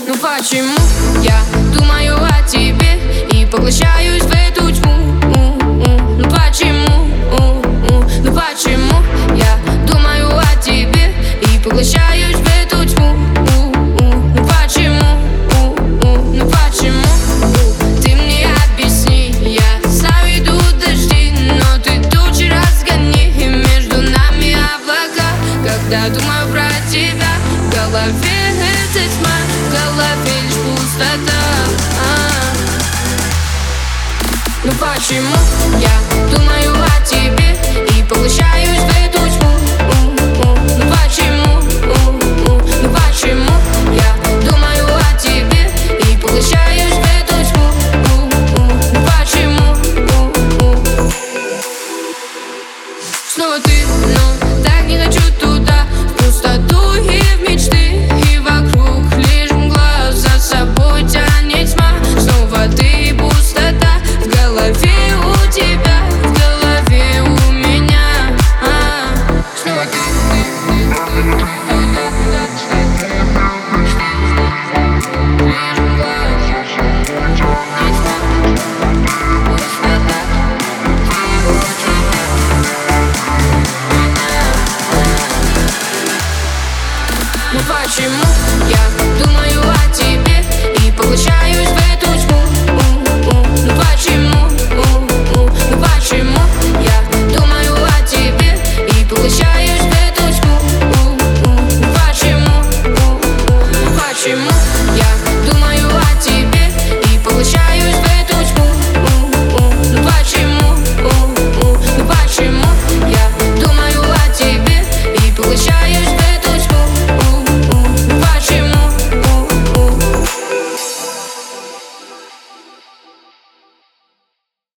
Ну почему я думаю о тебе и поглощаюсь в эту тьму? Ну почему? Ну почему я думаю о тебе и поглощаюсь в эту тьму? Ну почему? Ну почему? Ты мне объясни, я знаю, идут дожди, но ты тучи разгони, и между нами облака. Когда думаю про тебя, в голове эта тьма, в голове лишь пустота. Ну почему я думаю о тебе и поглощаюсь в эту тьму? Ну почему? Ну почему я думаю о тебе и поглощаюсь в эту тьму? Ну почему? Снова ты, но так не хочу туда, в пустоту и в мечты, и вокруг лишь мгла, за собой тянет тьма. Снова ты, пустота, в голове у тебя, в голове у меня. Снова ты. Ну почему?